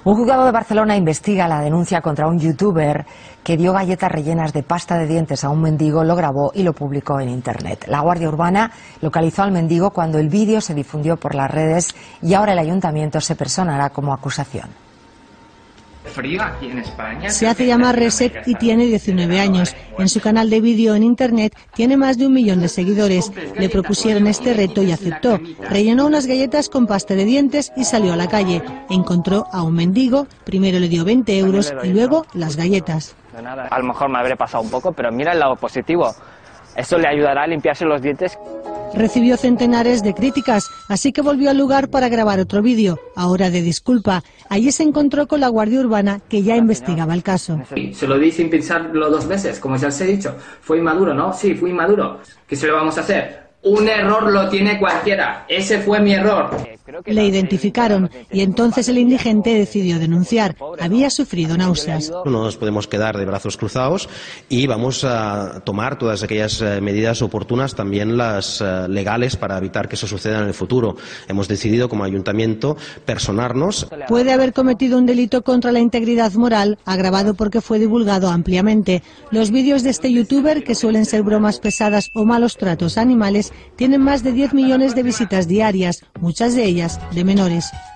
Un juzgado de Barcelona investiga la denuncia contra un youtuber que dio galletas rellenas de pasta de dientes a un mendigo, lo grabó y lo publicó en Internet. La Guardia Urbana localizó al mendigo cuando el vídeo se difundió por las redes y ahora el ayuntamiento se personará como acusación. Frío aquí en España. Se hace llamar Reset y tiene 19 años. En su canal de vídeo en Internet tiene más de 1 millón de seguidores. Le propusieron este reto y aceptó. Rellenó unas galletas con pasta de dientes y salió a la calle. Encontró a un mendigo, primero le dio 20 euros y luego las galletas. A lo mejor me habré pasado un poco, pero mira el lado positivo. Eso le ayudará a limpiarse los dientes. Recibió centenares de críticas, así que volvió al lugar para grabar otro vídeo, ahora de disculpa. Allí se encontró con la Guardia Urbana, que ya investigaba el caso. Se lo di sin pensarlo 2 veces, como ya os he dicho. Fue inmaduro, ¿no? Sí, fui inmaduro. ¿Qué se lo vamos a hacer? Un error lo tiene cualquiera. Ese fue mi error. Le identificaron y entonces el indigente decidió denunciar. Había sufrido náuseas. No nos podemos quedar de brazos cruzados y vamos a tomar todas aquellas medidas oportunas, también las legales, para evitar que eso suceda en el futuro. Hemos decidido como ayuntamiento personarnos. Puede haber cometido un delito contra la integridad moral, agravado porque fue divulgado ampliamente. Los vídeos de este youtuber, que suelen ser bromas pesadas o malos tratos a animales, tienen más de 10 millones de visitas diarias, muchas de ellas de menores.